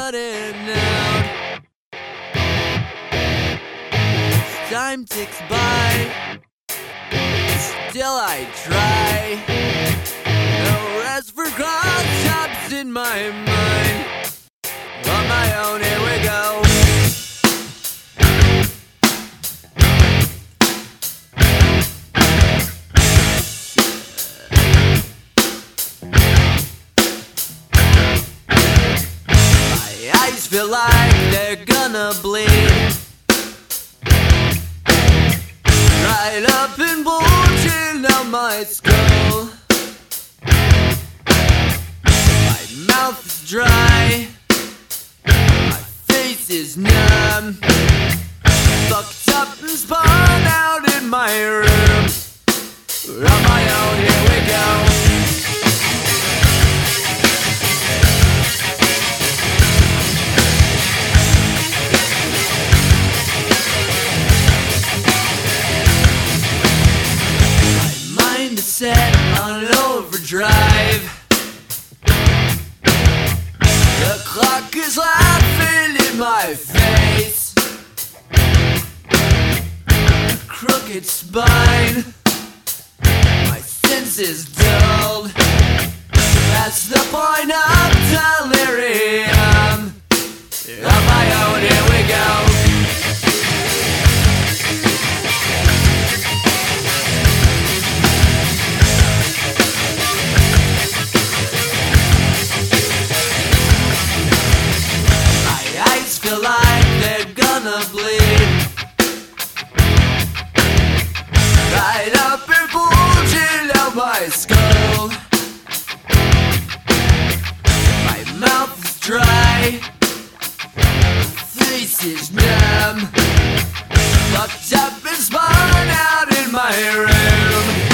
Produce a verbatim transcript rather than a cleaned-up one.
running out. Time ticks by, still I try. No rest for cross-chops in my mind. On my own, here we go. My eyes feel like they're gonna bleed, right up and bulging out my skull. My mouth is dry, my face is numb, fucked up and spun out in my room. On my own, here we go. Set on overdrive. The clock is laughing in my face. A crooked spine, my senses dulled. That's the point of delirium. On my own, here we go. Feel like they're gonna bleed, right up and bulging out my skull. My mouth is dry, face is numb, fucked up and spun out in my room.